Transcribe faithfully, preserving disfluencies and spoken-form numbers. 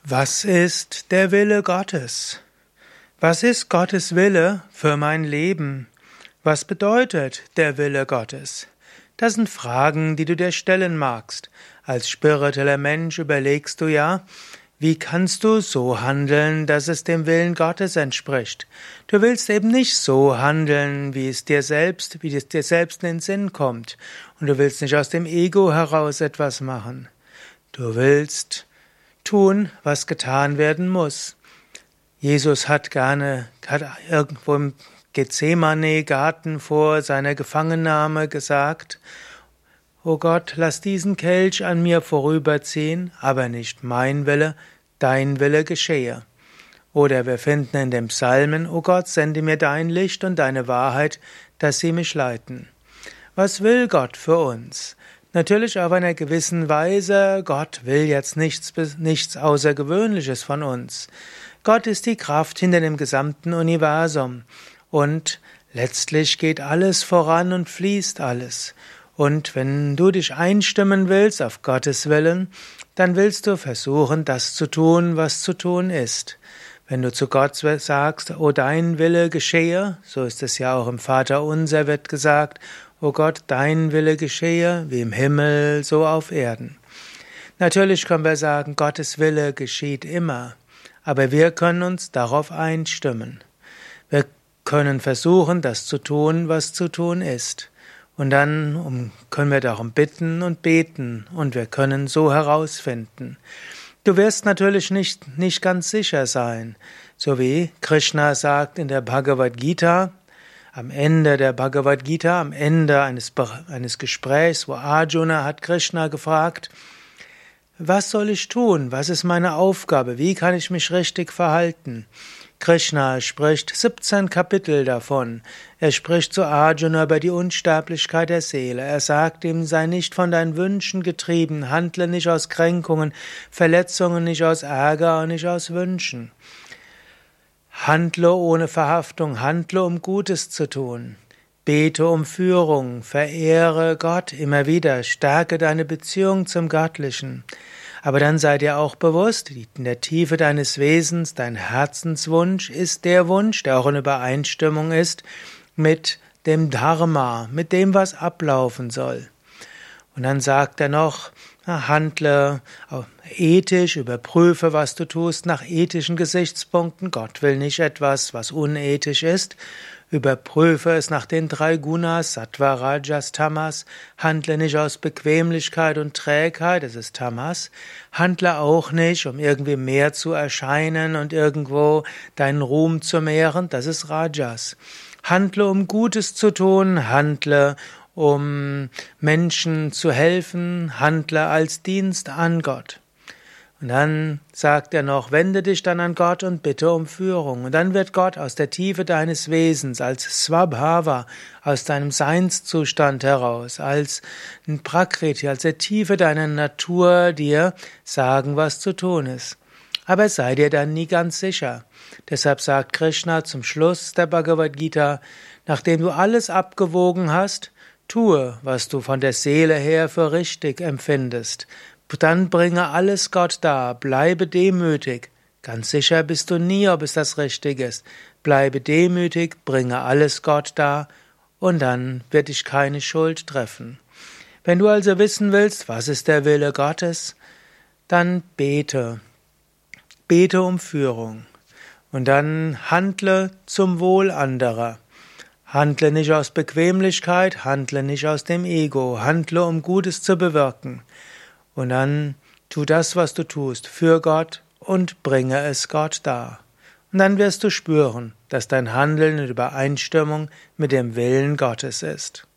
Was ist der Wille Gottes? Was ist Gottes Wille für mein Leben? Was bedeutet der Wille Gottes? Das sind Fragen, die du dir stellen magst. Als spiritueller Mensch überlegst du ja, wie kannst du so handeln, dass es dem Willen Gottes entspricht? Du willst eben nicht so handeln, wie es dir selbst, wie es dir selbst in den Sinn kommt. Und du willst nicht aus dem Ego heraus etwas machen. Du willst tun, was getan werden muss. Jesus hat gerne, hat irgendwo im Gethsemane-Garten vor seiner Gefangennahme gesagt: O Gott, lass diesen Kelch an mir vorüberziehen, aber nicht mein Wille, dein Wille geschehe. Oder wir finden in dem Psalmen: O Gott, sende mir dein Licht und deine Wahrheit, dass sie mich leiten. Was will Gott für uns? Natürlich auf einer gewissen Weise, Gott will jetzt nichts, nichts Außergewöhnliches von uns. Gott ist die Kraft hinter dem gesamten Universum. Und letztlich geht alles voran und fließt alles. Und wenn du dich einstimmen willst auf Gottes Willen, dann willst du versuchen, das zu tun, was zu tun ist. Wenn du zu Gott sagst: O dein Wille geschehe, so ist es ja auch im Vaterunser wird gesagt: O Gott, dein Wille geschehe, wie im Himmel, so auf Erden. Natürlich können wir sagen, Gottes Wille geschieht immer, aber wir können uns darauf einstimmen. Wir können versuchen, das zu tun, was zu tun ist. Und dann um, können wir darum bitten und beten und wir können so herausfinden. Du wirst natürlich nicht, nicht ganz sicher sein, so wie Krishna sagt in der Bhagavad Gita, am Ende der Bhagavad Gita, am Ende eines, eines Gesprächs, wo Arjuna hat Krishna gefragt: Was soll ich tun? Was ist meine Aufgabe? Wie kann ich mich richtig verhalten? Krishna spricht siebzehn Kapitel davon. Er spricht zu Arjuna über die Unsterblichkeit der Seele. Er sagt ihm: Sei nicht von deinen Wünschen getrieben, handle nicht aus Kränkungen, Verletzungen nicht aus Ärger und nicht aus Wünschen. Handle ohne Verhaftung, handle, um Gutes zu tun. Bete um Führung, verehre Gott immer wieder, stärke deine Beziehung zum Göttlichen. Aber dann sei dir auch bewusst, in der Tiefe deines Wesens, dein Herzenswunsch ist der Wunsch, der auch in Übereinstimmung ist mit dem Dharma, mit dem, was ablaufen soll. Und dann sagt er noch: Handle ethisch, überprüfe, was du tust, nach ethischen Gesichtspunkten. Gott will nicht etwas, was unethisch ist. Überprüfe es nach den drei Gunas, Sattva, Rajas, Tamas. Handle nicht aus Bequemlichkeit und Trägheit, das ist Tamas. Handle auch nicht, um irgendwie mehr zu erscheinen und irgendwo deinen Ruhm zu mehren, das ist Rajas. Handle, um Gutes zu tun, handle, um Menschen zu helfen, handle als Dienst an Gott. Und dann sagt er noch: Wende dich dann an Gott und bitte um Führung. Und dann wird Gott aus der Tiefe deines Wesens, als Svabhava, aus deinem Seinszustand heraus, als ein Prakriti, als der Tiefe deiner Natur dir sagen, was zu tun ist. Aber sei dir dann nie ganz sicher. Deshalb sagt Krishna zum Schluss der Bhagavad Gita: Nachdem du alles abgewogen hast, tue, was du von der Seele her für richtig empfindest. Dann bringe alles Gott dar, bleibe demütig. Ganz sicher bist du nie, ob es das Richtige ist. Bleibe demütig, bringe alles Gott dar, und dann wird dich keine Schuld treffen. Wenn du also wissen willst, was ist der Wille Gottes, dann bete. Bete um Führung. Und dann handle zum Wohl anderer. Handle nicht aus Bequemlichkeit, handle nicht aus dem Ego, handle, um Gutes zu bewirken. Und dann tu das, was du tust, für Gott und bringe es Gott dar. Und dann wirst du spüren, dass dein Handeln in Übereinstimmung mit dem Willen Gottes ist.